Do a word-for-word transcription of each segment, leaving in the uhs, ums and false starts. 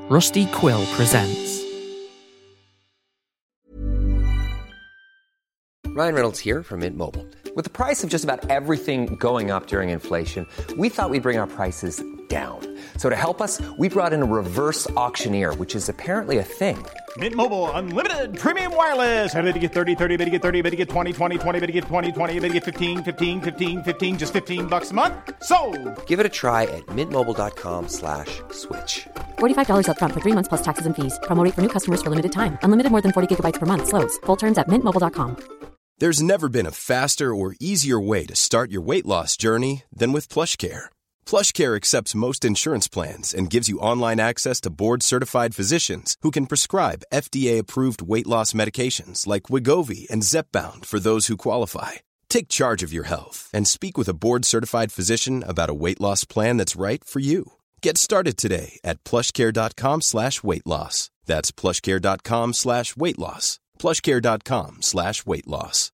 Rusty Quill presents. Ryan Reynolds here from Mint Mobile. With the price of just about everything going up during inflation, we thought we'd bring our prices down. So to help us, we brought in a reverse auctioneer, which is apparently a thing. Mint Mobile Unlimited Premium Wireless. How to get thirty, thirty, how to get thirty, how to get twenty, twenty, twenty, how to get twenty, twenty, how to get fifteen, fifteen, fifteen, fifteen, just fifteen bucks a month? Sold! Give it a try at mintmobile.com slash switch. forty-five dollars up front for three months plus taxes and fees. Promo rate for new customers for limited time. Unlimited more than forty gigabytes per month. Slows full terms at mint mobile dot com. There's never been a faster or easier way to start your weight loss journey than with PlushCare. PlushCare accepts most insurance plans and gives you online access to board-certified physicians who can prescribe F D A-approved weight loss medications like Wegovy and Zepbound for those who qualify. Take charge of your health and speak with a board-certified physician about a weight loss plan that's right for you. Get started today at plushcare.com slash weight loss. That's plushcare.com slash weight loss. plushcare.com slash weight loss.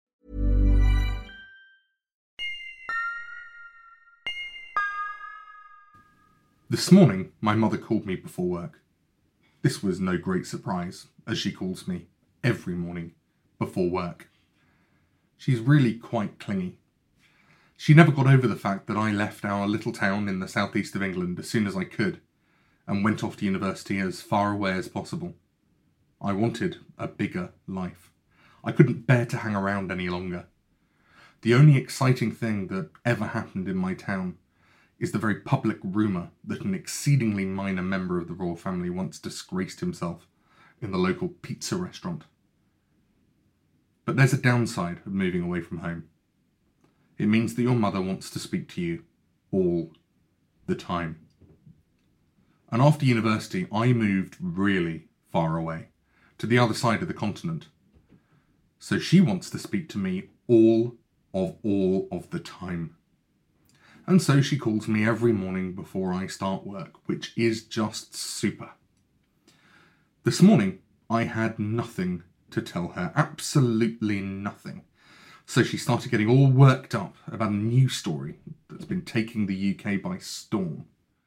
This morning, my mother called me before work. This was no great surprise, as she calls me every morning before work. She's really quite clingy. She never got over the fact that I left our little town in the southeast of England as soon as I could and went off to university as far away as possible. I wanted a bigger life. I couldn't bear to hang around any longer. The only exciting thing that ever happened in my town is the very public rumour that an exceedingly minor member of the royal family once disgraced himself in the local pizza restaurant. But there's a downside of moving away from home. It means that your mother wants to speak to you all the time. And after university, I moved really far away, to the other side of the continent. So she wants to speak to me all of all of the time. And so she calls me every morning before I start work, which is just super. This morning, I had nothing to tell her, absolutely nothing. So she started getting all worked up about a new story that's been taking the U K by storm.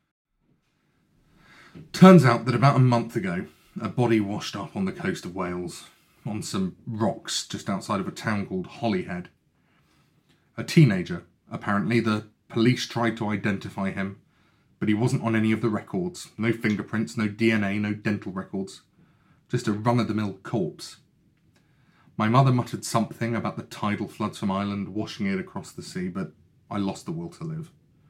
Turns out that about a month ago, a body washed up on the coast of Wales, on some rocks just outside of a town called Holyhead. A teenager, apparently. The police tried to identify him, but he wasn't on any of the records. No fingerprints, no D N A, no dental records. Just a run-of-the-mill corpse. My mother muttered something about the tidal floods from Ireland washing it across the sea, but I lost the will to live.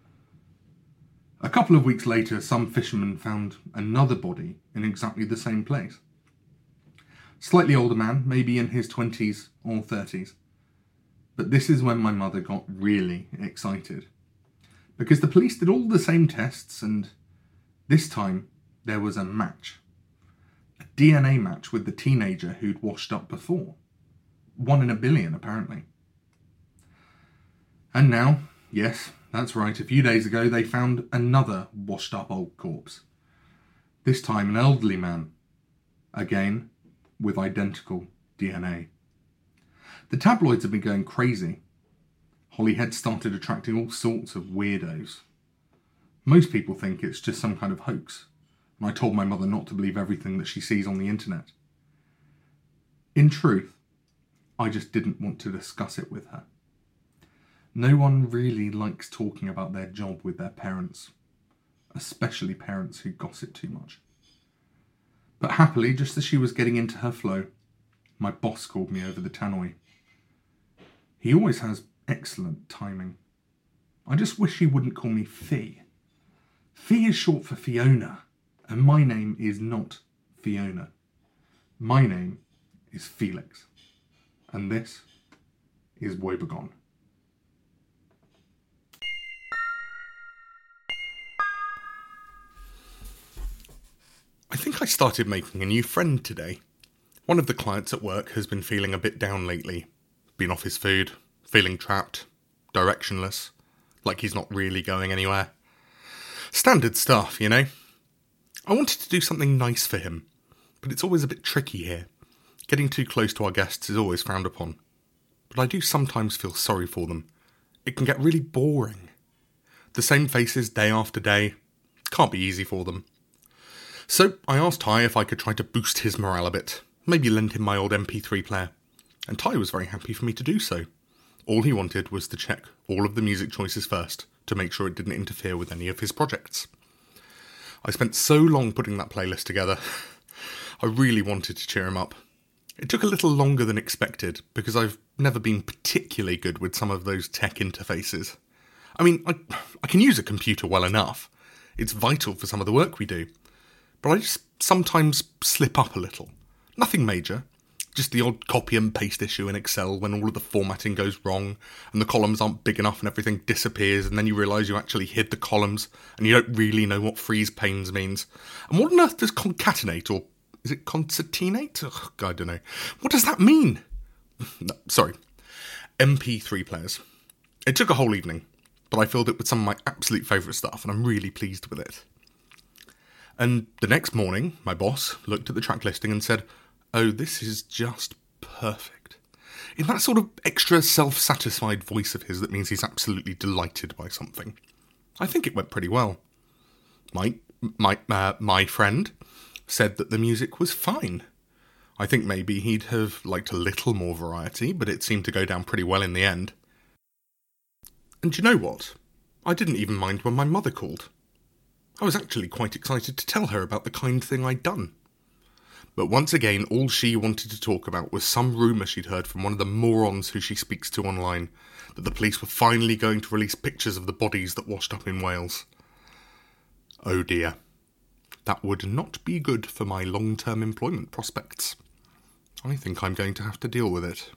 A couple of weeks later, some fishermen found another body in exactly the same place. Slightly older man, maybe in his twenties or thirties. But this is when my mother got really excited. Because the police did all the same tests, and this time there was a match. A D N A match with the teenager who'd washed up before. One in a billion, apparently. And now, yes, that's right, a few days ago they found another washed up old corpse. This time an elderly man. Again, with identical D N A. The tabloids have been going crazy. Holyhead started attracting all sorts of weirdos. Most people think it's just some kind of hoax, and I told my mother not to believe everything that she sees on the internet. In truth, I just didn't want to discuss it with her. No one really likes talking about their job with their parents, especially parents who gossip too much. But happily, just as she was getting into her flow, my boss called me over the tannoy. He always has excellent timing. I just wish he wouldn't call me Fee. Fee is short for Fiona, and my name is not Fiona. My name is Felix, and this is Woebegone. I think I started making a new friend today. One of the clients at work has been feeling a bit down lately. Been off his food, feeling trapped, directionless, like he's not really going anywhere. Standard stuff, you know? I wanted to do something nice for him, but it's always a bit tricky here. Getting too close to our guests is always frowned upon. But I do sometimes feel sorry for them. It can get really boring. The same faces day after day. Can't be easy for them. So I asked Ty if I could try to boost his morale a bit, maybe lend him my old M P three player, and Ty was very happy for me to do so. All he wanted was to check all of the music choices first, to make sure it didn't interfere with any of his projects. I spent so long putting that playlist together. I really wanted to cheer him up. It took a little longer than expected, because I've never been particularly good with some of those tech interfaces. I mean, I, I can use a computer well enough. It's vital for some of the work we do. But I just sometimes slip up a little. Nothing major. Just the odd copy and paste issue in Excel when all of the formatting goes wrong and the columns aren't big enough and everything disappears, and then you realise you actually hid the columns and you don't really know what freeze panes means. And what on earth does concatenate, or is it concertinate? Ugh, I don't know. What does that mean? No, sorry. M P three players. It took a whole evening, but I filled it with some of my absolute favourite stuff, and I'm really pleased with it. And the next morning, my boss looked at the track listing and said, "Oh, this is just perfect." In that sort of extra self-satisfied voice of his that means he's absolutely delighted by something. I think it went pretty well. My, my, uh, my friend said that the music was fine. I think maybe he'd have liked a little more variety, but it seemed to go down pretty well in the end. And you know what? I didn't even mind when my mother called. I was actually quite excited to tell her about the kind thing I'd done. But once again, all she wanted to talk about was some rumour she'd heard from one of the morons who she speaks to online, that the police were finally going to release pictures of the bodies that washed up in Wales. Oh dear. That would not be good for my long-term employment prospects. I think I'm going to have to deal with it.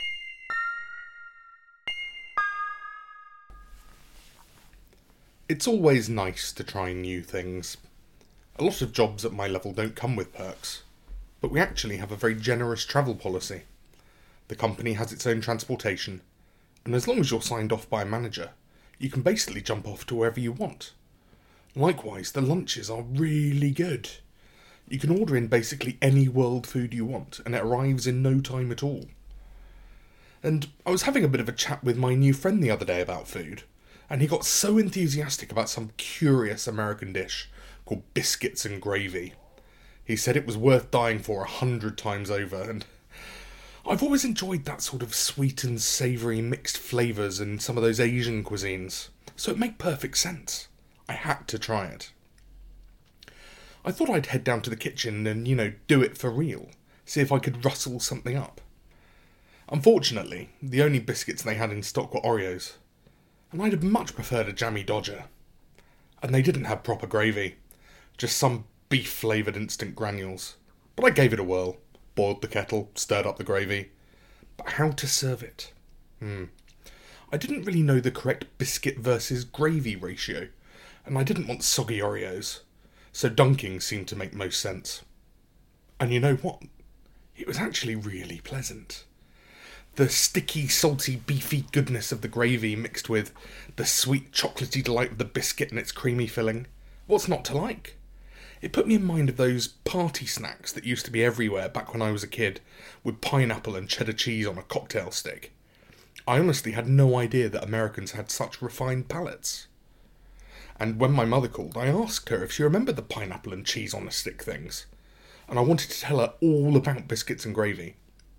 It's always nice to try new things. A lot of jobs at my level don't come with perks, but we actually have a very generous travel policy. The company has its own transportation, and as long as you're signed off by a manager, you can basically jump off to wherever you want. Likewise, the lunches are really good. You can order in basically any world food you want, and it arrives in no time at all. And I was having a bit of a chat with my new friend the other day about food, and he got so enthusiastic about some curious American dish called biscuits and gravy. He said it was worth dying for a hundred times over, and I've always enjoyed that sort of sweet and savoury mixed flavours in some of those Asian cuisines, so it made perfect sense. I had to try it. I thought I'd head down to the kitchen and, you know, do it for real, see if I could rustle something up. Unfortunately, the only biscuits they had in stock were Oreos, and I'd have much preferred a jammy Dodger. And they didn't have proper gravy, just some beef-flavoured instant granules. But I gave it a whirl, boiled the kettle, stirred up the gravy. But how to serve it? Hmm. I didn't really know the correct biscuit versus gravy ratio, and I didn't want soggy Oreos, so dunking seemed to make most sense. And you know what? It was actually really pleasant. The sticky, salty, beefy goodness of the gravy mixed with the sweet, chocolatey delight of the biscuit and its creamy filling. What's not to like? It put me in mind of those party snacks that used to be everywhere back when I was a kid, with pineapple and cheddar cheese on a cocktail stick. I honestly had no idea that Americans had such refined palates. And when my mother called, I asked her if she remembered the pineapple and cheese on a stick things, and I wanted to tell her all about biscuits and gravy.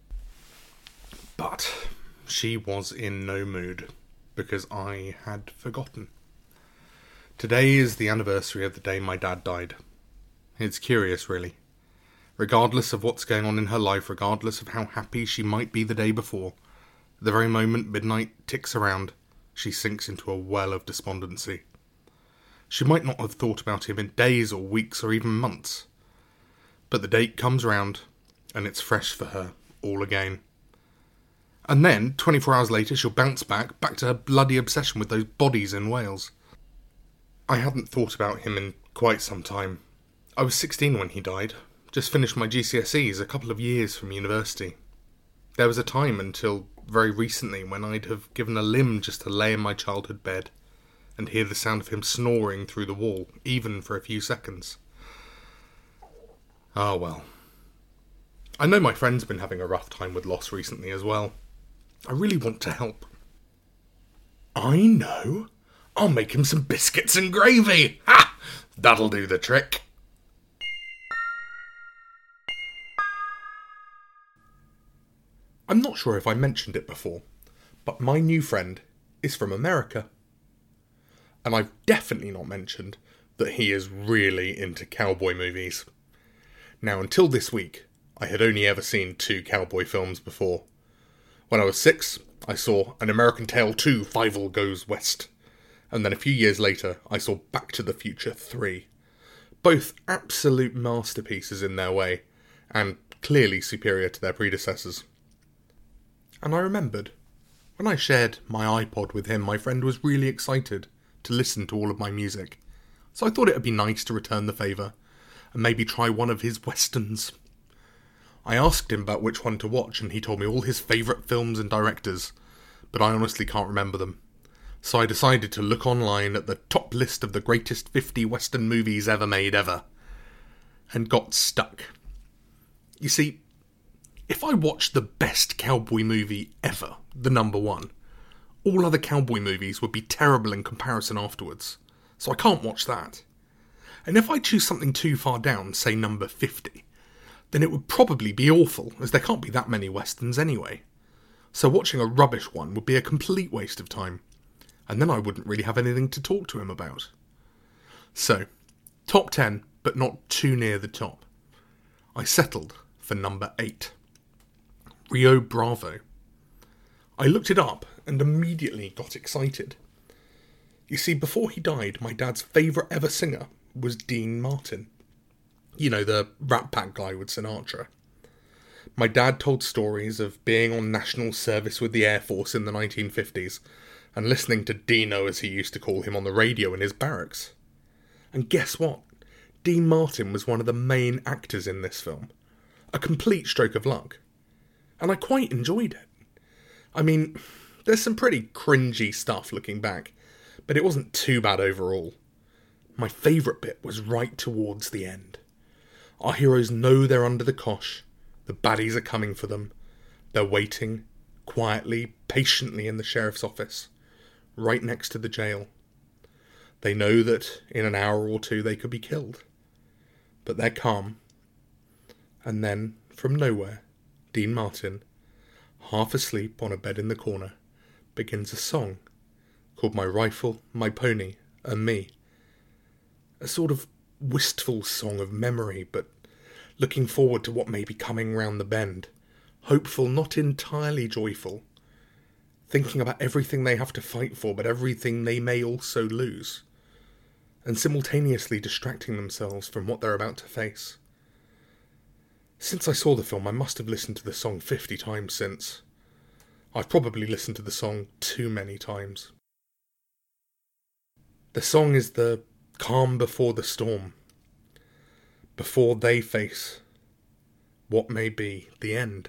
But she was in no mood, because I had forgotten. Today is the anniversary of the day my dad died. It's curious, really. Regardless of what's going on in her life, regardless of how happy she might be the day before, the very moment midnight ticks around, she sinks into a well of despondency. She might not have thought about him in days or weeks or even months, but the date comes round, and it's fresh for her all again. And then, twenty-four hours later, she'll bounce back, back to her bloody obsession with those bodies in Wales. I hadn't thought about him in quite some time. I was sixteen when he died, just finished my G C S Es a couple of years from university. There was a time until very recently when I'd have given a limb just to lay in my childhood bed and hear the sound of him snoring through the wall, even for a few seconds. Ah, well. I know my friend's been having a rough time with loss recently as well. I really want to help. I know. I'll make him some biscuits and gravy. Ha! That'll do the trick. I'm not sure if I mentioned it before, but my new friend is from America. And I've definitely not mentioned that he is really into cowboy movies. Now, until this week, I had only ever seen two cowboy films before. When I was six, I saw An American Tail two, Fievel Goes West. And then a few years later, I saw Back to the Future three. Both absolute masterpieces in their way, and clearly superior to their predecessors. And I remembered, when I shared my iPod with him, my friend was really excited to listen to all of my music. So I thought it would be nice to return the favour, and maybe try one of his westerns. I asked him about which one to watch, and he told me all his favourite films and directors, but I honestly can't remember them. So I decided to look online at the top list of the greatest fifty western movies ever made ever, and got stuck. You see, if I watched the best cowboy movie ever, the number one, all other cowboy movies would be terrible in comparison afterwards, so I can't watch that. And if I choose something too far down, say number fifty, then it would probably be awful, as there can't be that many westerns anyway. So watching a rubbish one would be a complete waste of time, and then I wouldn't really have anything to talk to him about. So, top ten, but not too near the top. I settled for number eight. Rio Bravo. I looked it up and immediately got excited. You see, before he died, my dad's favourite ever singer was Dean Martin. You know, the Rat Pack guy with Sinatra. My dad told stories of being on national service with the Air Force in the nineteen fifties and listening to Dino, as he used to call him, on the radio in his barracks. And guess what? Dean Martin was one of the main actors in this film. A complete stroke of luck. And I quite enjoyed it. I mean, there's some pretty cringy stuff looking back, but it wasn't too bad overall. My favourite bit was right towards the end. Our heroes know they're under the cosh, the baddies are coming for them, they're waiting, quietly, patiently in the sheriff's office, right next to the jail. They know that in an hour or two they could be killed. But they're calm. And then, from nowhere, Dean Martin, half asleep on a bed in the corner, begins a song called My Rifle, My Pony, and Me. A sort of wistful song of memory, but looking forward to what may be coming round the bend. Hopeful, not entirely joyful. Thinking about everything they have to fight for, but everything they may also lose. And simultaneously distracting themselves from what they're about to face. Since I saw the film, I must have listened to the song fifty times since. I've probably listened to the song too many times. The song is the calm before the storm. Before they face what may be the end.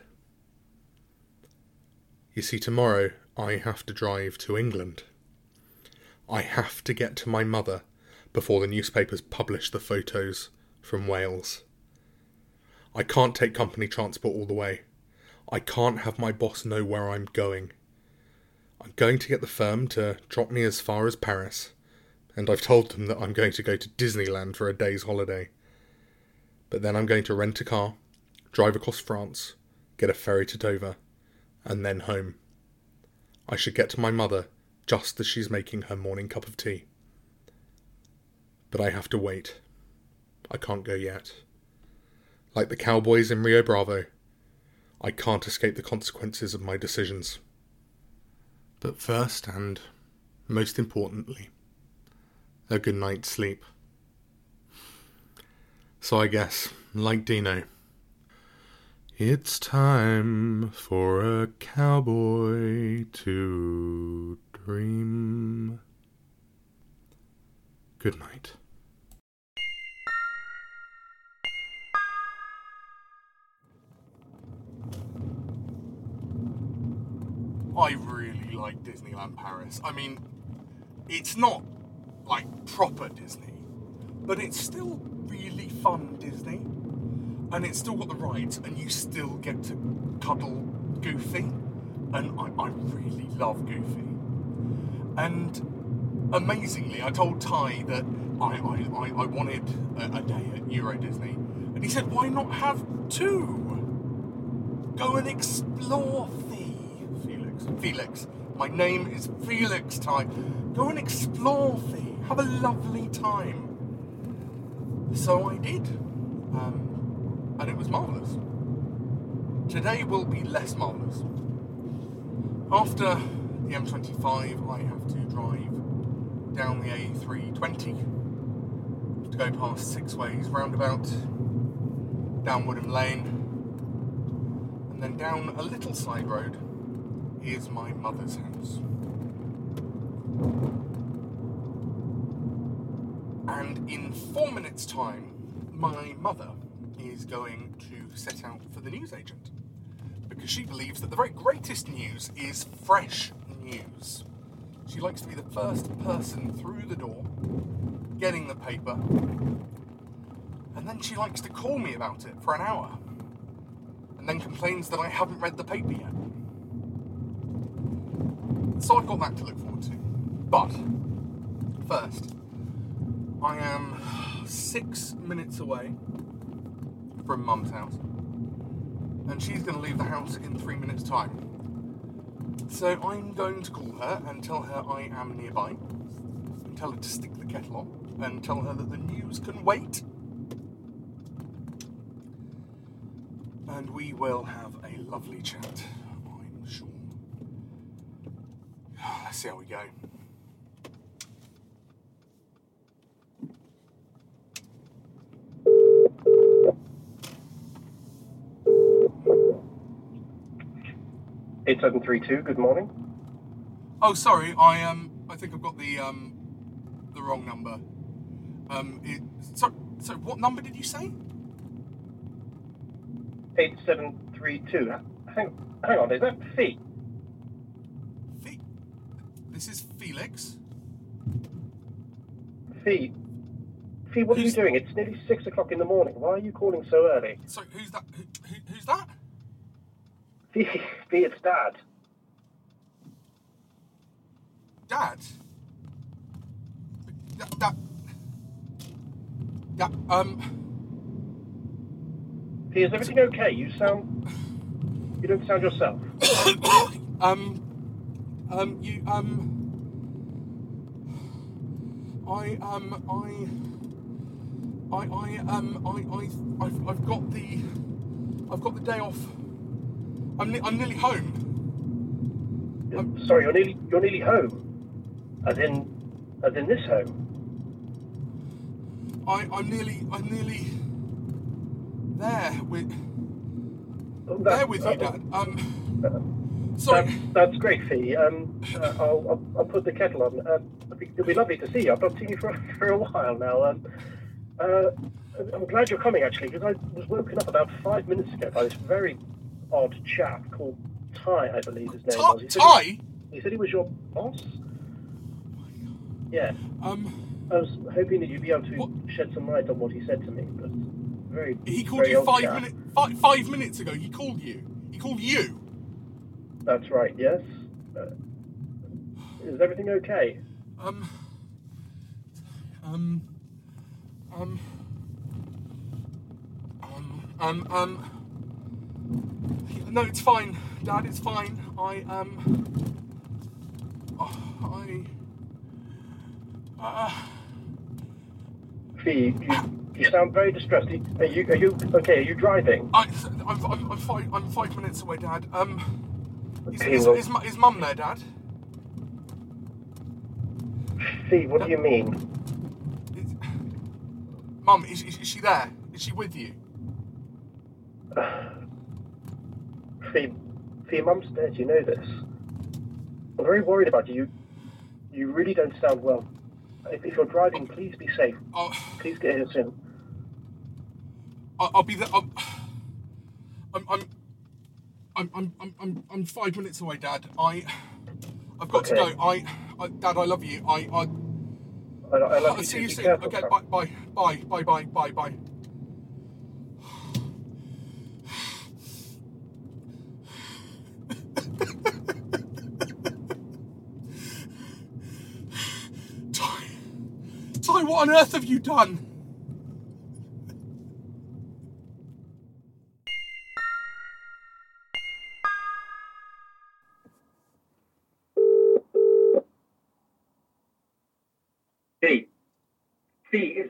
You see, tomorrow I have to drive to England. I have to get to my mother before the newspapers publish the photos from Wales. I can't take company transport all the way. I can't have my boss know where I'm going. I'm going to get the firm to drop me as far as Paris, and I've told them that I'm going to go to Disneyland for a day's holiday. But then I'm going to rent a car, drive across France, get a ferry to Dover, and then home. I should get to my mother just as she's making her morning cup of tea. But I have to wait. I can't go yet. Like the cowboys in Rio Bravo, I can't escape the consequences of my decisions. But first, and most importantly, a good night's sleep. So I guess, like Dino, it's time for a cowboy to dream. Good night. I really like Disneyland Paris. I mean, it's not like proper Disney, but it's still really fun Disney. And it's still got the rides, and you still get to cuddle Goofy. And I, I really love Goofy. And amazingly, I told Ty that I, I, I wanted a, a day at Euro Disney. And he said, why not have two? Go and explore, Fee. Felix. Felix. My name is Felix time. Go and explore, Fee. Have a lovely time. So I did. Um, and it was marvellous. Today will be less marvellous. After the M twenty-five, I have to drive down the A three twenty to go past Six Ways roundabout, down Woodham Lane, and then down a little side road is my mother's house. And in four minutes' time, my mother is going to set out for the newsagent, because she believes that the very greatest news is fresh news. She likes to be the first person through the door, getting the paper, and then she likes to call me about it for an hour, and then complains that I haven't read the paper yet. So I've got that to look forward to. But, first, I am six minutes away from Mum's house, and she's going to leave the house in three minutes' time. So I'm going to call her and tell her I am nearby, and tell her to stick the kettle on, and tell her that the news can wait. And we will have a lovely chat, I'm sure. Let's see how we go. eight seven three two, good morning. Oh, sorry, I um, I think I've got the um, the wrong number. Um, it, so, so what number did you say? eight seven three two. Hang, hang on, is that Fee? Fee? This is Felix. Fee? Fee, what Who's- are you doing? It's nearly six o'clock in the morning. Why are you calling so early? So who's that? Who, who, who's that? Fee, Fee, it's Dad. Dad? That, that, that, um, Fee, is everything okay? You sound... You don't sound yourself. um, um, you, um, I, um, I, I, I, um, I, I, I've, I've got the, I've got the day off. I'm, ne- I'm nearly home. I'm sorry, you're nearly, you're nearly home. As in... As in this home. I, I'm nearly, I'm nearly there with, Oh, that- there with you, uh, Dad. Um, sorry. That, that's great, Fee. Um, uh, I'll, I'll, I'll put the kettle on. Uh, it'll, be, it'll be lovely to see you. I've not seen you for, for a while now. Um, uh, I'm glad you're coming, actually, because I was woken up about five minutes ago by this very odd chap called Ty, I believe his name Ty? was. He said Ty? He, he said he was your boss? Yeah. Um, I was hoping that you'd be able to What? shed some light on what he said to me, but very, he called very you odd five chap. minutes, five, five minutes ago. He called you. He called you. That's right, yes. Uh, is everything okay? Um, um, um, um, um, um, no, it's fine, Dad, it's fine. I, um, oh, I, uh, Fee, you, you sound very distressed. Are you, are you okay? Are you driving? I, I'm, I'm, I'm five, I'm five minutes away, Dad. Um, is, Okay, is, well- is, mu- is Mum there, Dad? Fee, what do you mean? Is, Mum, is, is, is she there? Is she with you? Fee, Fee, Mum's dead, you know this. I'm very worried about you. You, you really don't sound well. If, if you're driving, please be safe. Oh, Please get here soon. I'll, I'll be there. I'll, I'm, I'm, I'm, I'm, I'm, I'm, I'm five minutes away, Dad. I, I've got to Okay. go. I, I, Dad, I love you. I, I, I, I love I'll you see too. you Be soon. careful, Okay, son. bye, bye, bye, bye, bye, bye, bye. Ty, Ty, what on earth have you done?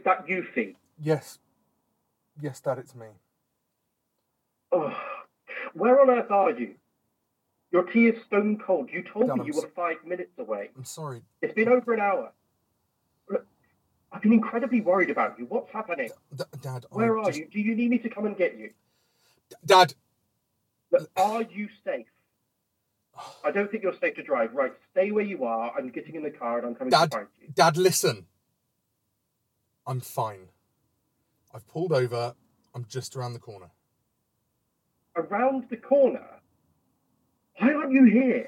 that you, Fee? Yes. Yes, Dad, it's me. Oh, where on earth are you? Your tea is stone cold. You told Dad, me I'm you s- were five minutes away. I'm sorry. It's been over an hour. Look, I've been incredibly worried about you. What's happening? D- Dad, Where I are just... you? Do you need me to come and get you? D- Dad! Look, are you safe? I don't think you're safe to drive. Right, stay where you are. I'm getting in the car and I'm coming Dad, to find you. Dad, listen. I'm fine. I've pulled over. I'm just around the corner. Around the corner? Why aren't you here?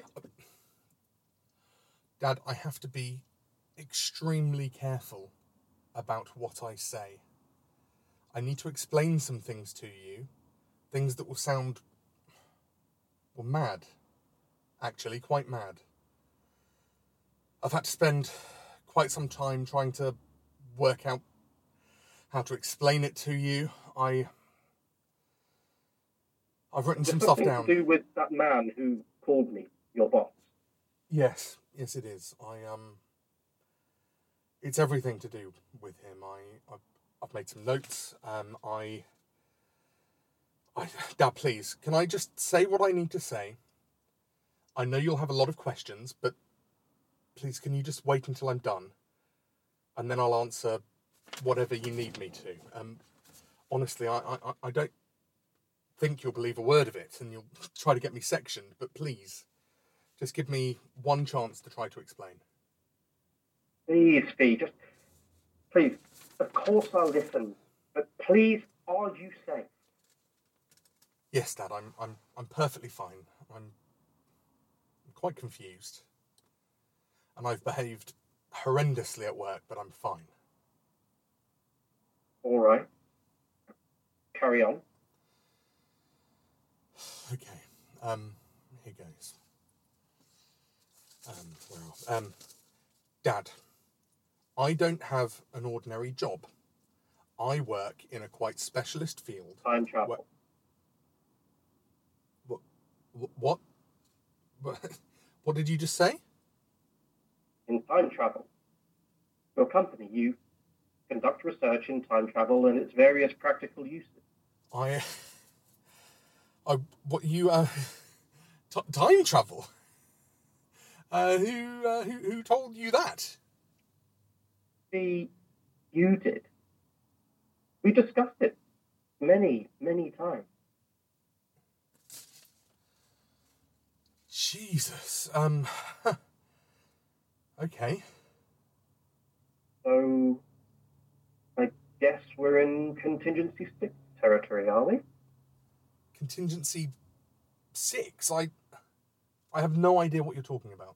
Dad, I have to be extremely careful about what I say. I need to explain some things to you. Things that will sound... well, mad. Actually, quite mad. I've had to spend quite some time trying to work out how to explain it to you. I... I've written There's some stuff something down. to do with that man who called me, your boss. Yes, yes it is. I, um... It's everything to do with him. I, I've, I've made some notes. Um, I... I... Dad, please, can I just say what I need to say? I know you'll have a lot of questions, but please, can you just wait until I'm done? And then I'll answer whatever you need me to. Um, honestly, I, I, I don't think you'll believe a word of it, and you'll try to get me sectioned, but please, just give me one chance to try to explain. Please, Fee, just... Please, of course I'll listen, but please, are you safe? Yes, Dad, I'm I'm I'm perfectly fine. I'm, I'm quite confused. And I've behaved horrendously at work, but I'm fine. All right. Carry on. Okay. Um, here goes. Um, where else? Um, Dad, I don't have an ordinary job. I work in a quite specialist field. Time travel. Where, what, what? What? What did you just say? In time travel. Your company, you conduct research in time travel and its various practical uses. I... I... What, you, uh... T- time travel? Uh, who, uh, who, who told you that? See, you did. We discussed it many, many times. Jesus, um... huh. Okay. So, I guess we're in contingency six territory, are we? Contingency six? I... I have no idea what you're talking about.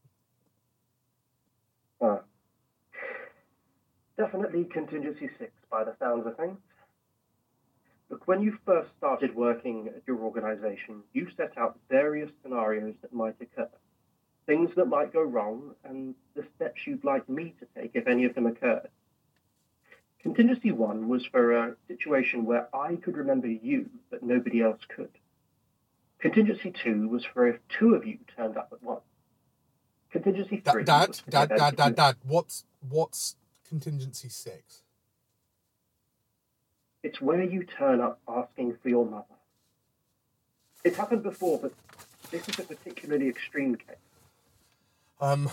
Ah. Definitely contingency six by the sounds of things. Look, when you first started working at your organization, you set out various scenarios that might occur. Things that might go wrong, and the steps you'd like me to take if any of them occurred. Contingency one was for a situation where I could remember you, but nobody else could. Contingency two was for if two of you turned up at once. Contingency three Dad, was for Dad, the Dad, event Dad, you- Dad, what's, what's contingency six? It's where you turn up asking for your mother. It's happened before, but this is a particularly extreme case. Um,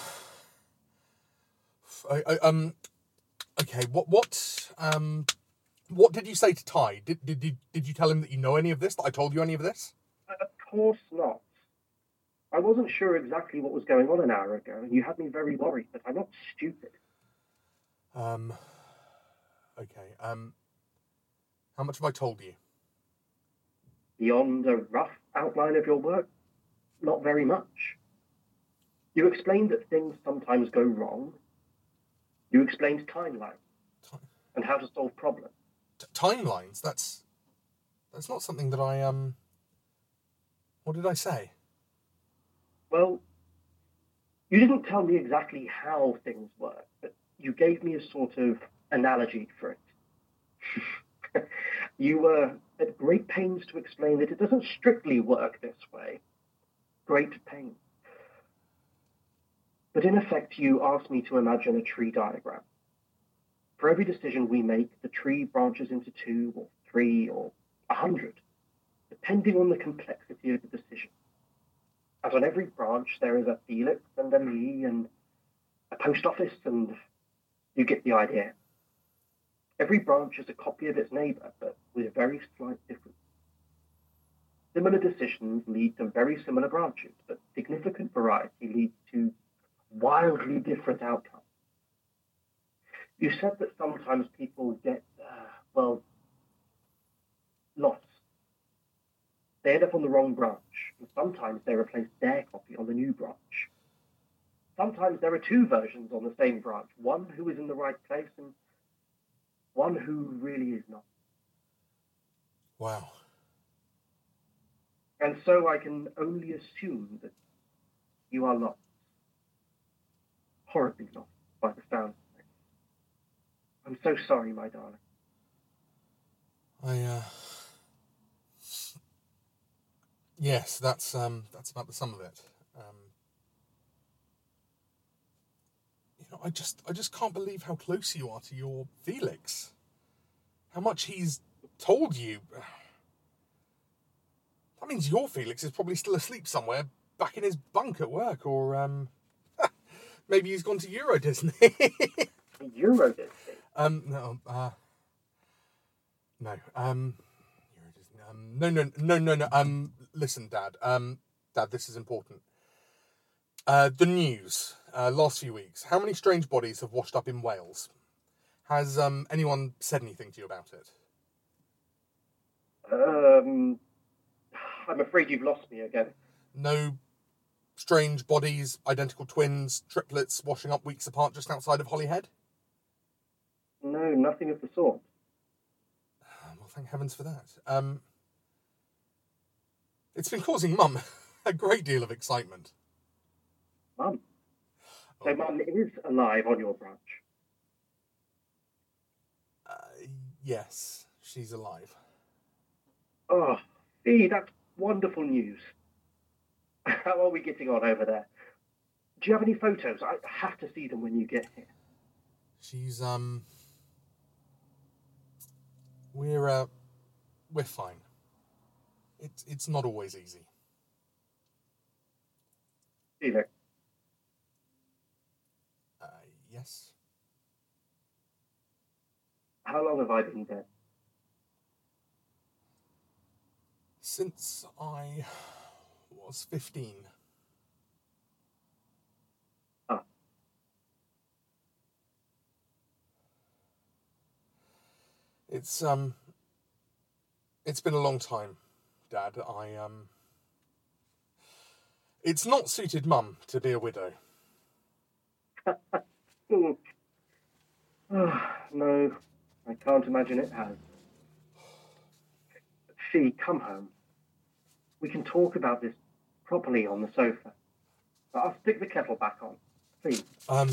I, I, um, okay, what, what, um, what did you say to Ty? Did, did, did, did you tell him that you know any of this, that I told you any of this? Of course not. I wasn't sure exactly what was going on an hour ago, and you had me very worried, but I'm not stupid. Um, okay, um, how much have I told you? Beyond a rough outline of your work, not very much. You explained that things sometimes go wrong. You explained timelines Ti- and how to solve problems. t- timelines? That's, that's not something that I, um, what did I say? Well, you didn't tell me exactly how things work, but you gave me a sort of analogy for it. You were at great pains to explain that it doesn't strictly work this way. Great pains. But in effect, you asked me to imagine a tree diagram. For every decision we make, the tree branches into two or three or a hundred, depending on the complexity of the decision. As on every branch, there is a Felix and a me and a post office, and you get the idea. Every branch is a copy of its neighbour, but with very slight difference. Similar decisions lead to very similar branches, but significant variety leads to wildly different outcomes. You said that sometimes people get, uh, well, lost. They end up on the wrong branch, and sometimes they replace their copy on the new branch. Sometimes there are two versions on the same branch, one who is in the right place and one who really is not. Wow. And so I can only assume that you are lost. Horribly lost by the sound of things. I'm so sorry, my darling. I, uh... Yes, that's, um, that's about the sum of it. Um... You know, I just, I just can't believe how close you are to your Felix. How much he's told you. That means your Felix is probably still asleep somewhere back in his bunk at work, or, um... maybe he's gone to Euro Disney. Euro Disney? Um, no, uh... No, um... Euro Disney, um... No, no, no, no, no, um... Listen, Dad, um... Dad, this is important. Uh, the news, uh, last few weeks. How many strange bodies have washed up in Wales? Has, um, anyone said anything to you about it? Um... I'm afraid you've lost me again. No strange bodies, identical twins, triplets washing up weeks apart just outside of Holyhead? No, nothing of the sort. Well, thank heavens for that. Um, it's been causing Mum a great deal of excitement. Mum? So oh. Mum is alive on your branch? Uh, yes, she's alive. Oh, Fee, that's wonderful news. How are we getting on over there? Do you have any photos? I have to see them when you get here. She's, um... We're, uh... We're fine. It's, it's not always easy. Felix? Uh, yes? How long have I been dead? Since I was fifteen. Ah. It's, um... It's been a long time, Dad. I, um... It's not suited Mum to be a widow. oh, no, I can't imagine it has. Fee, come home. We can talk about this properly on the sofa. I'll stick the kettle back on, please. Um,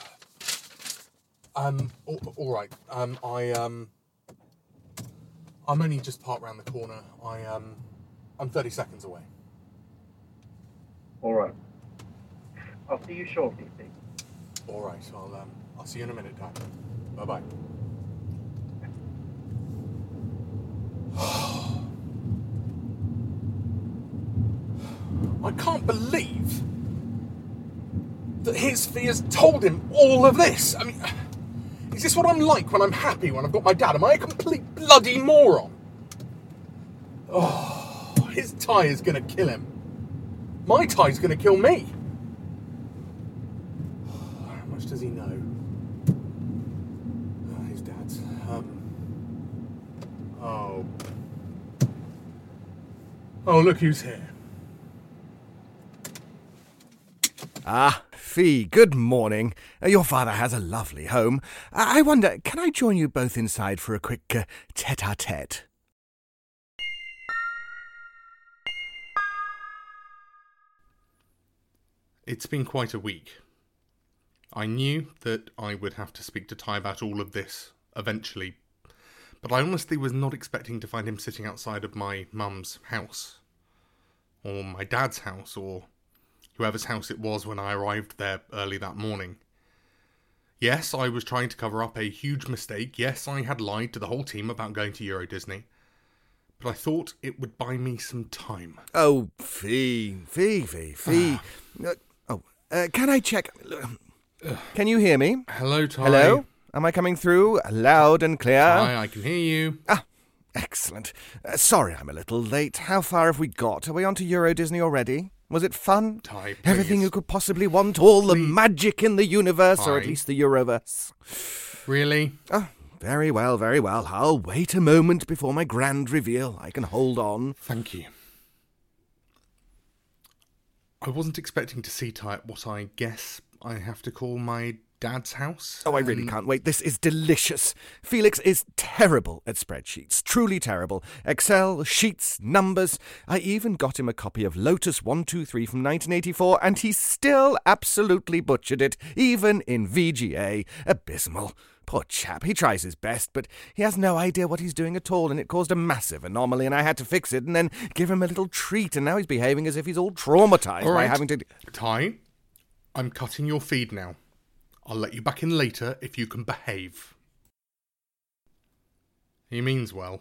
um, all, all right. Um, I, um, I'm only just parked round the corner. I, um, I'm thirty seconds away. All right. I'll see you shortly, Fee. All right. I'll, um, I'll see you in a minute, Dad. Bye-bye. I can't believe that his Fee has told him all of this. I mean, is this what I'm like when I'm happy when I've got my dad? Am I a complete bloody moron? Oh, his tie is going to kill him. My tie's going to kill me. How much does he know? Oh, his dad's. Um. Oh. Oh, look who's here. Ah, Fee, good morning. Uh, your father has a lovely home. I, I wonder, can I join you both inside for a quick uh, tete-a-tete? It's been quite a week. I knew that I would have to speak to Ty about all of this eventually, but I honestly was not expecting to find him sitting outside of my mum's house, or my dad's house, or whoever's house it was when I arrived there early that morning. Yes, I was trying to cover up a huge mistake. Yes, I had lied to the whole team about going to Euro Disney. But I thought it would buy me some time. Oh, Fee, Fee, Fee, Fee. uh, oh, uh, can I check? Can you hear me? Hello, Ty. Hello? Am I coming through loud and clear? Hi, I can hear you. Ah, excellent. Uh, sorry I'm a little late. How far have we got? Are we on to Euro Disney already? Was it fun? Ty, please. Everything you could possibly want, all the Please. magic in the universe, Ty. or at least the Euroverse. Really? Oh, very well, very well. I'll wait a moment before my grand reveal. I can hold on. Thank you. I wasn't expecting to see Ty at what I guess I have to call my dad's house. Oh, I really can't wait. This is delicious. Felix is terrible at spreadsheets. Truly terrible. Excel, sheets, numbers. I even got him a copy of Lotus one two three from nineteen eighty-four, and he still absolutely butchered it, even in V G A. Abysmal. Poor chap. He tries his best, but he has no idea what he's doing at all, and it caused a massive anomaly, and I had to fix it and then give him a little treat, and now he's behaving as if he's all traumatized All right. by having to... Ty, I'm cutting your feed now. I'll let you back in later if you can behave. He means well.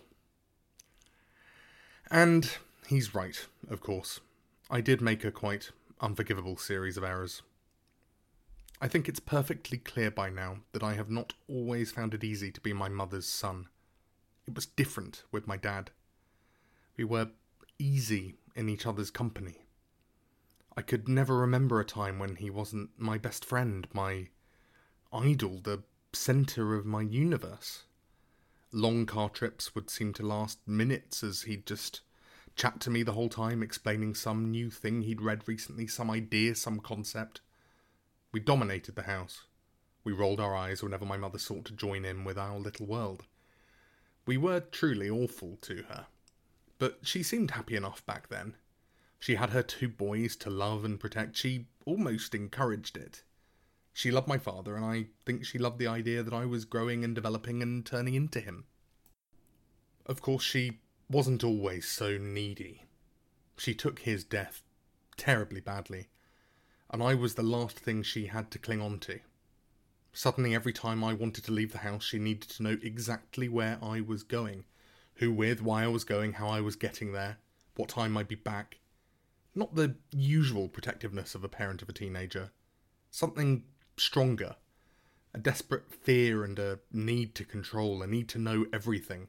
And he's right, of course. I did make a quite unforgivable series of errors. I think it's perfectly clear by now that I have not always found it easy to be my mother's son. It was different with my dad. We were easy in each other's company. I could never remember a time when he wasn't my best friend, my idol, the centre of my universe. Long car trips would seem to last minutes as he'd just chat to me the whole time, explaining some new thing he'd read recently, some idea, some concept. We dominated the house. We rolled our eyes whenever my mother sought to join in with our little world. We were truly awful to her, but she seemed happy enough back then. She had her two boys to love and protect. She almost encouraged it. She loved my father, and I think she loved the idea that I was growing and developing and turning into him. Of course, she wasn't always so needy. She took his death terribly badly, and I was the last thing she had to cling on to. Suddenly, every time I wanted to leave the house, she needed to know exactly where I was going, who with, why I was going, how I was getting there, what time I'd be back. Not the usual protectiveness of a parent of a teenager. Something stronger. A desperate fear and a need to control, a need to know everything.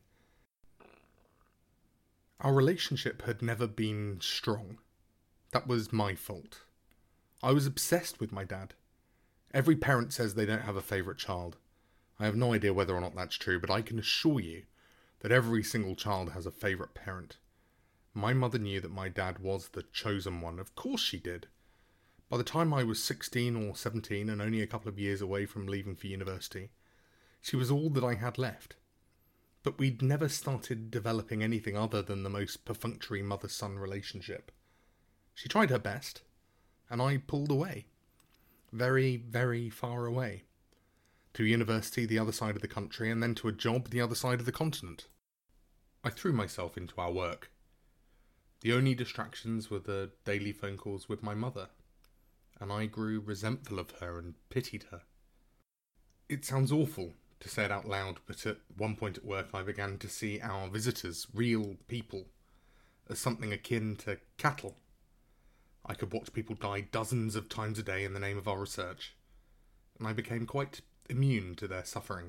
Our relationship had never been strong. That was my fault. I was obsessed with my dad. Every parent says they don't have a favourite child. I have no idea whether or not that's true, but I can assure you that every single child has a favourite parent. My mother knew that my dad was the chosen one. Of course she did. By the time I was sixteen or seventeen and only a couple of years away from leaving for university, she was all that I had left. But we'd never started developing anything other than the most perfunctory mother-son relationship. She tried her best, and I pulled away. Very, very far away. To university the other side of the country, and then to a job the other side of the continent. I threw myself into our work. The only distractions were the daily phone calls with my mother, and I grew resentful of her and pitied her. It sounds awful to say it out loud, but at one point at work I began to see our visitors, real people, as something akin to cattle. I could watch people die dozens of times a day in the name of our research, and I became quite immune to their suffering.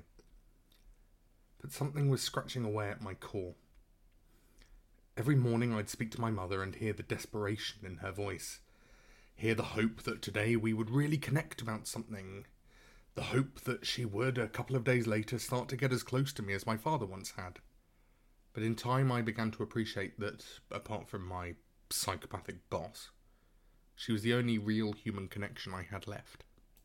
But something was scratching away at my core. Every morning I'd speak to my mother and hear the desperation in her voice, hear the hope that today we would really connect about something, the hope that she would, a couple of days later, start to get as close to me as my father once had. But in time I began to appreciate that, apart from my psychopathic boss, she was the only real human connection I had left.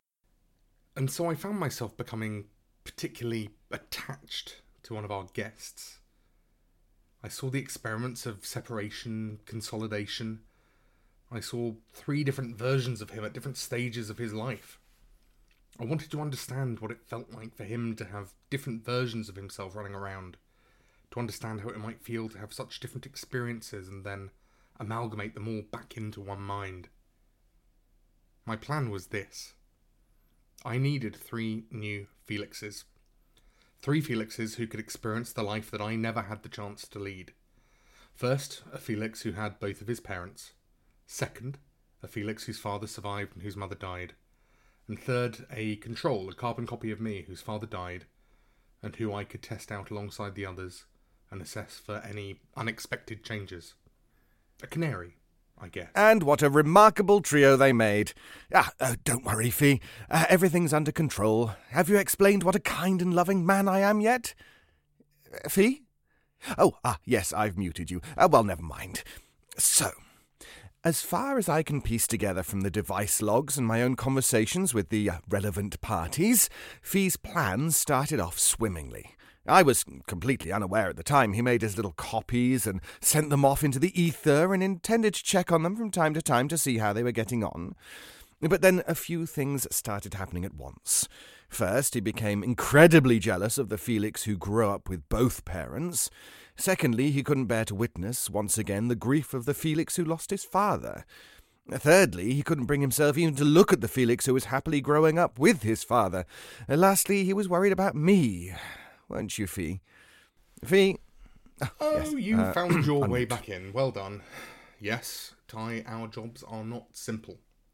And so I found myself becoming particularly attached to one of our guests. I saw the experiments of separation, consolidation. I saw three different versions of him at different stages of his life. I wanted to understand what it felt like for him to have different versions of himself running around, to understand how it might feel to have such different experiences and then amalgamate them all back into one mind. My plan was this. I needed three new Felixes. Three Felixes who could experience the life that I never had the chance to lead. First, a Felix who had both of his parents. Second, a Felix whose father survived and whose mother died. And third, a control, a carbon copy of me whose father died, and who I could test out alongside the others and assess for any unexpected changes. A canary, I guess. And what a remarkable trio they made. Ah, oh, don't worry, Fee. Uh, everything's under control. Have you explained what a kind and loving man I am yet? Uh, Fee? Oh, ah, yes, I've muted you. Uh, well, never mind. So, as far as I can piece together from the device logs and my own conversations with the uh, relevant parties, Fee's plans started off swimmingly. I was completely unaware at the time he made his little copies and sent them off into the ether and intended to check on them from time to time to see how they were getting on. But then a few things started happening at once. First, he became incredibly jealous of the Felix who grew up with both parents. Secondly, he couldn't bear to witness, once again, the grief of the Felix who lost his father. Thirdly, he couldn't bring himself even to look at the Felix who was happily growing up with his father. Lastly, he was worried about me. Weren't you, Fee? Fee? Oh, oh yes. you uh, found your way unmute. back in. Well done. Yes, Ty, our jobs are not simple.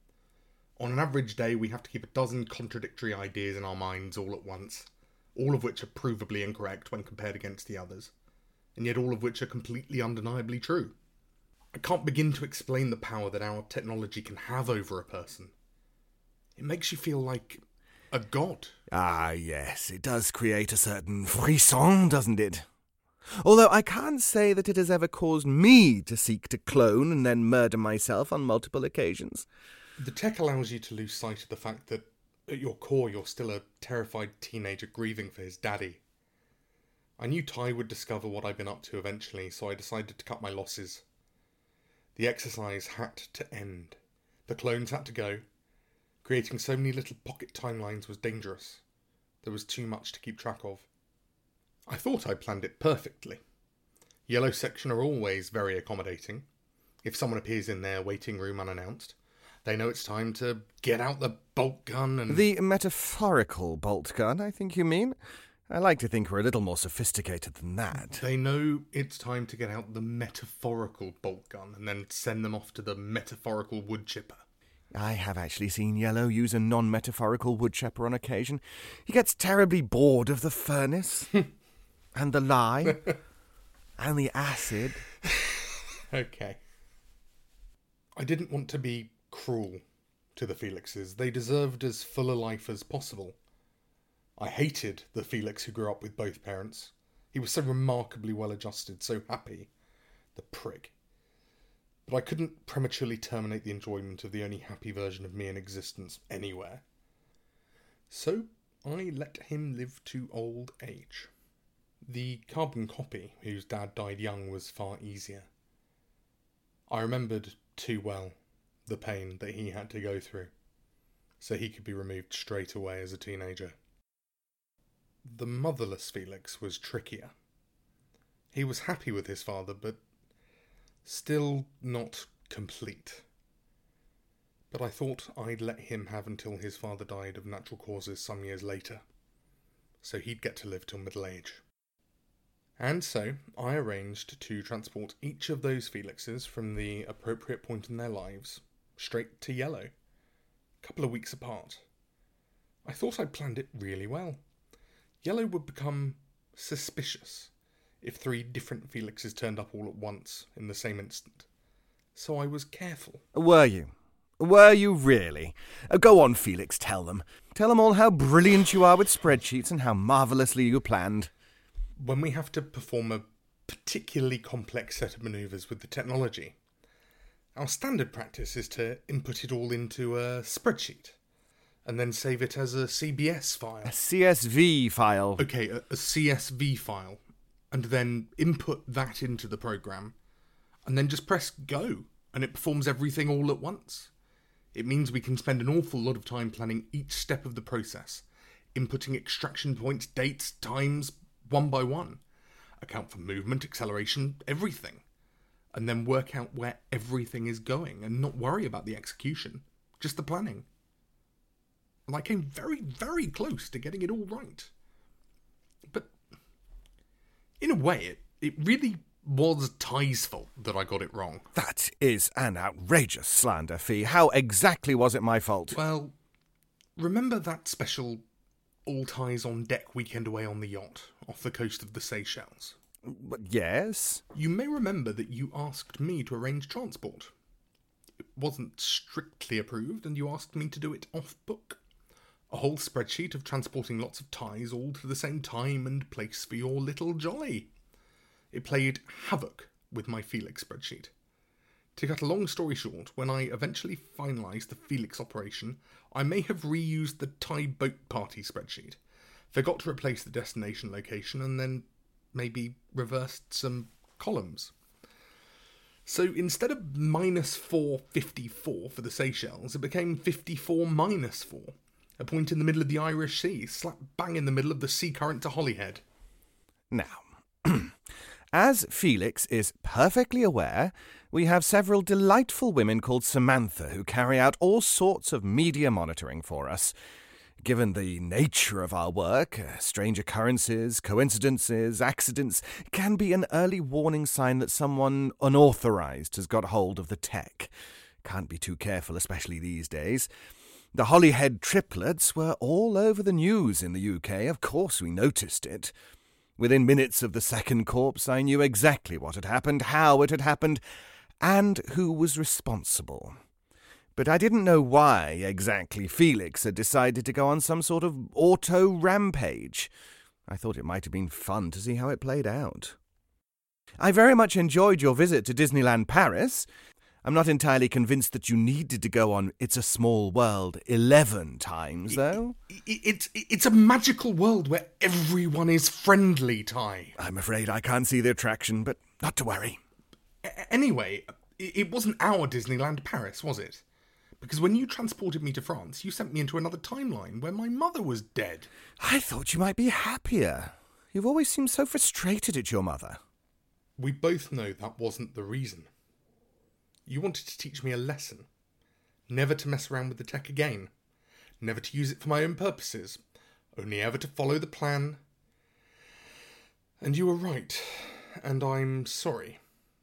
On an average day, we have to keep a dozen contradictory ideas in our minds all at once, all of which are provably incorrect when compared against the others, and yet all of which are completely undeniably true. I can't begin to explain the power that our technology can have over a person. It makes you feel like a god. Ah, yes, it does create a certain frisson, doesn't it? Although I can't say that it has ever caused me to seek to clone and then murder myself on multiple occasions. The tech allows you to lose sight of the fact that, at your core, you're still a terrified teenager grieving for his daddy. I knew Ty would discover what I'd been up to eventually, so I decided to cut my losses. The exercise had to end. The clones had to go. Creating so many little pocket timelines was dangerous. There was too much to keep track of. I thought I planned it perfectly. Yellow Section are always very accommodating. If someone appears in their waiting room unannounced, they know it's time to get out the bolt gun and... The metaphorical bolt gun, I think you mean? I like to think we're a little more sophisticated than that. They know it's time to get out the metaphorical bolt gun and then send them off to the metaphorical wood chipper. I have actually seen Yellow use a non-metaphorical wood chipper on occasion. He gets terribly bored of the furnace, and the lye, and the acid. Okay. I didn't want to be cruel to the Felixes. They deserved as full a life as possible. I hated the Felix who grew up with both parents. He was so remarkably well-adjusted, so happy. The prick. But I couldn't prematurely terminate the enjoyment of the only happy version of me in existence anywhere. So I let him live to old age. The carbon copy, whose dad died young, was far easier. I remembered too well the pain that he had to go through, so he could be removed straight away as a teenager. The motherless Felix was trickier. He was happy with his father, but still not complete. But I thought I'd let him have until his father died of natural causes some years later, so he'd get to live till middle age. And so I arranged to transport each of those Felixes from the appropriate point in their lives straight to Yellow, a couple of weeks apart. I thought I'd planned it really well. Yellow would become suspicious if three different Felixes turned up all at once in the same instant. So I was careful. Were you? Were you really? Uh, go on, Felix, tell them. Tell them all how brilliant you are with spreadsheets and how marvellously you planned. When we have to perform a particularly complex set of manoeuvres with the technology, our standard practice is to input it all into a spreadsheet and then save it as a C B S file. A C S V file. Okay, a, a C S V file. And then input that into the program, and then just press go, and it performs everything all at once. It means we can spend an awful lot of time planning each step of the process, inputting extraction points, dates, times, one by one, account for movement, acceleration, everything, and then work out where everything is going and not worry about the execution, just the planning. and I came very, very close to getting it all right. But in a way, it, it really was Ty's fault that I got it wrong. That is an outrageous slander, Fee. How exactly was it my fault? Well, remember that special all ties on deck weekend away on the yacht off the coast of the Seychelles? Yes? You may remember that you asked me to arrange transport. It wasn't strictly approved, and you asked me to do it off-book. A whole spreadsheet of transporting lots of ties all to the same time and place for your little jolly. It played havoc with my Felix spreadsheet. To cut a long story short, when I eventually finalised the Felix operation, I may have reused the Thai boat party spreadsheet, forgot to replace the destination location, and then maybe reversed some columns. So instead of minus four fifty-four for the Seychelles, it became fifty-four minus four, a point in the middle of the Irish Sea, slap bang in the middle of the sea current to Holyhead. Now, as Felix is perfectly aware, we have several delightful women called Samantha who carry out all sorts of media monitoring for us. Given the nature of our work, uh, strange occurrences, coincidences, accidents can be an early warning sign that someone unauthorized has got hold of the tech. Can't be too careful, especially these days. The Holyhead triplets were all over the news in the U K. Of course we noticed it. Within minutes of the second corpse, I knew exactly what had happened, how it had happened, and who was responsible. But I didn't know why exactly Felix had decided to go on some sort of auto-rampage. I thought it might have been fun to see how it played out. I very much enjoyed your visit to Disneyland Paris. I'm not entirely convinced that you needed to go on It's a Small World eleven times, though. It, it, it's, it's a magical world where everyone is friendly, Ty. I'm afraid I can't see the attraction, but not to worry. A- anyway, it, it wasn't our Disneyland Paris, was it? Because when you transported me to France, you sent me into another timeline where my mother was dead. I thought you might be happier. You've always seemed so frustrated at your mother. We both know that wasn't the reason. You wanted to teach me a lesson. Never to mess around with the tech again. Never to use it for my own purposes. Only ever to follow the plan. And you were right. And I'm sorry.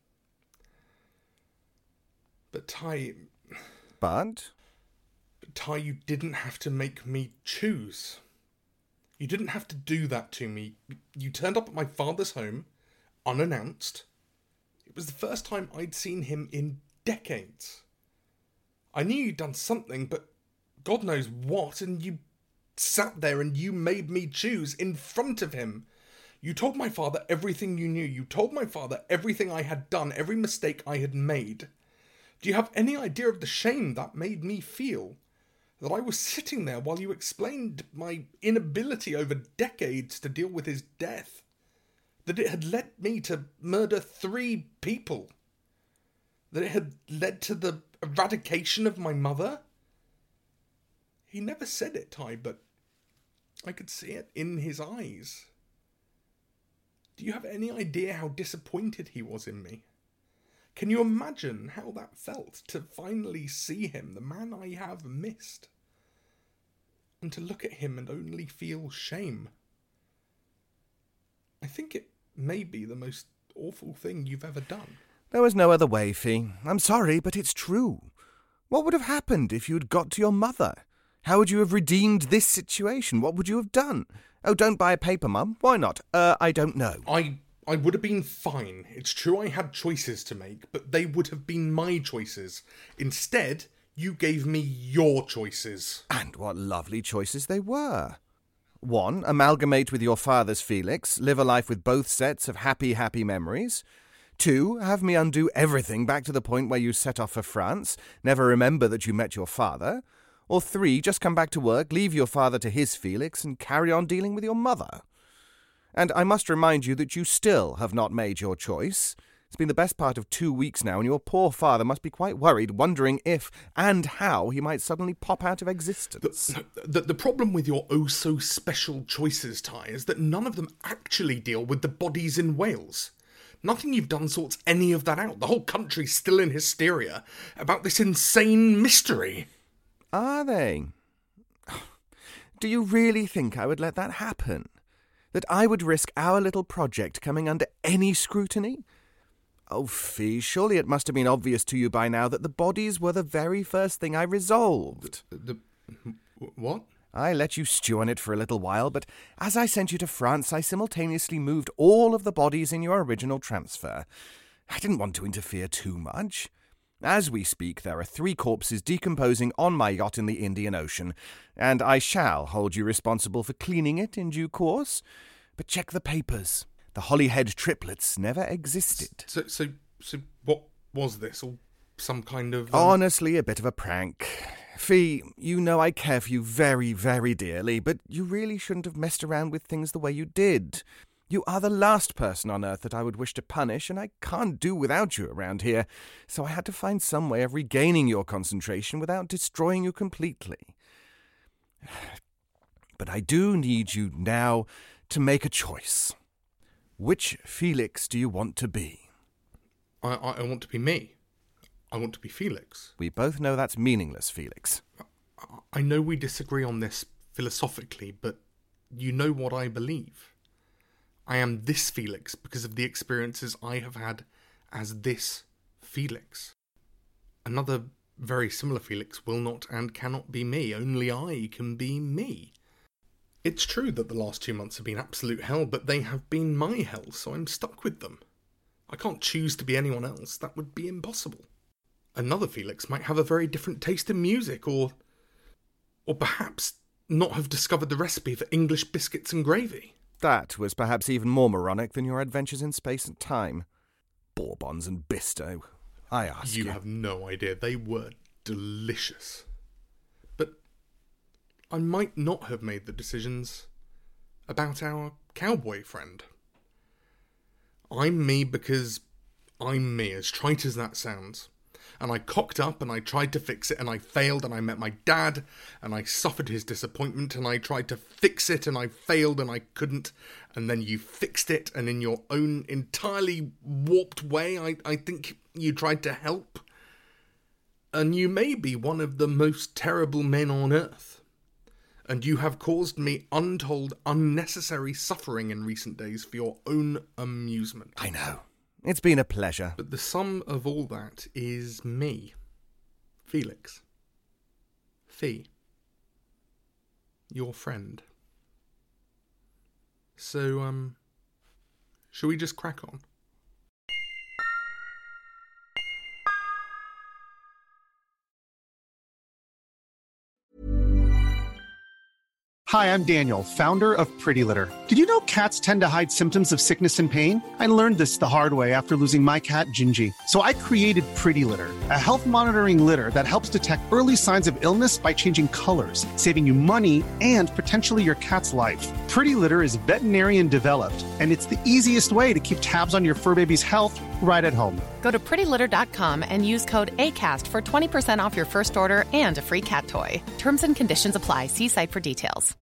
But Ty... But? But Ty, you didn't have to make me choose. You didn't have to do that to me. You turned up at my father's home, unannounced. It was the first time I'd seen him in decades. I knew you'd done something, but God knows what, and you sat there and you made me choose in front of him. You told my father everything you knew. You told my father everything I had done, every mistake I had made. Do you have any idea of the shame that made me feel? That I was sitting there while you explained my inability over decades to deal with his death. That it had led me to murder three people. That it had led to the eradication of my mother. He never said it, Ty, but I could see it in his eyes. Do you have any idea how disappointed he was in me? Can you imagine how that felt to finally see him, the man I have missed? And to look at him and only feel shame. I think it may be the most awful thing you've ever done. There was no other way, Fee. I'm sorry, but it's true. What would have happened if you'd got to your mother? How would you have redeemed this situation? What would you have done? Oh, don't buy a paper, Mum. Why not? Uh, I don't know. I... I would have been fine. It's true I had choices to make, but they would have been my choices. Instead, you gave me your choices. And what lovely choices they were. One, amalgamate with your father's Felix, live a life with both sets of happy, happy memories. Two, have me undo everything back to the point where you set off for France, never remember that you met your father. Or three, just come back to work, leave your father to his Felix, and carry on dealing with your mother. And I must remind you that you still have not made your choice. It's been the best part of two weeks now, and your poor father must be quite worried, wondering if and how he might suddenly pop out of existence. The, the, the problem with your oh-so-special choices, Ty, is that none of them actually deal with the bodies in Wales. Nothing you've done sorts any of that out. The whole country's still in hysteria about this insane mystery. Are they? Do you really think I would let that happen? That I would risk our little project coming under any scrutiny? Oh, Fee, surely it must have been obvious to you by now that the bodies were the very first thing I resolved. The, the what? I let you stew on it for a little while, but as I sent you to France, I simultaneously moved all of the bodies in your original transfer. I didn't want to interfere too much. As we speak, there are three corpses decomposing on my yacht in the Indian Ocean, and I shall hold you responsible for cleaning it in due course. But check the papers. The Holyhead triplets never existed. So, so, so, what was this? Or some kind of... Um... Honestly, a bit of a prank. Fee, you know I care for you very, very dearly, but you really shouldn't have messed around with things the way you did. You are the last person on earth that I would wish to punish, and I can't do without you around here, so I had to find some way of regaining your concentration without destroying you completely. But I do need you now to make a choice. Which Felix do you want to be? I, I, I want to be me. I want to be Felix. We both know that's meaningless, Felix. I, I know we disagree on this philosophically, but you know what I believe. I am this Felix because of the experiences I have had as this Felix. Another very similar Felix will not and cannot be me. Only I can be me. It's true that the last two months have been absolute hell, but they have been my hell, so I'm stuck with them. I can't choose to be anyone else. That would be impossible. Another Felix might have a very different taste in music, or... or perhaps not have discovered the recipe for English biscuits and gravy. That was perhaps even more moronic than your adventures in space and time. Bourbons and Bisto, I ask you. You have no idea. They were delicious. But I might not have made the decisions about our cowboy friend. I'm me because I'm me, as trite as that sounds. And I cocked up and I tried to fix it and I failed and I met my dad and I suffered his disappointment and I tried to fix it and I failed and I couldn't, and then you fixed it, and in your own entirely warped way I, I think you tried to help. And you may be one of the most terrible men on earth. And you have caused me untold, unnecessary suffering in recent days for your own amusement. I know. It's been a pleasure. But the sum of all that is me. Felix. Fee. Your friend. So, um... shall we just crack on? Hi, I'm Daniel, founder of Pretty Litter. Did you know cats tend to hide symptoms of sickness and pain? I learned this the hard way after losing my cat, Gingy. So I created Pretty Litter, a health monitoring litter that helps detect early signs of illness by changing colors, saving you money and potentially your cat's life. Pretty Litter is veterinarian developed, and it's the easiest way to keep tabs on your fur baby's health right at home. Go to pretty litter dot com and use code ACAST for twenty percent off your first order and a free cat toy. Terms and conditions apply. See site for details.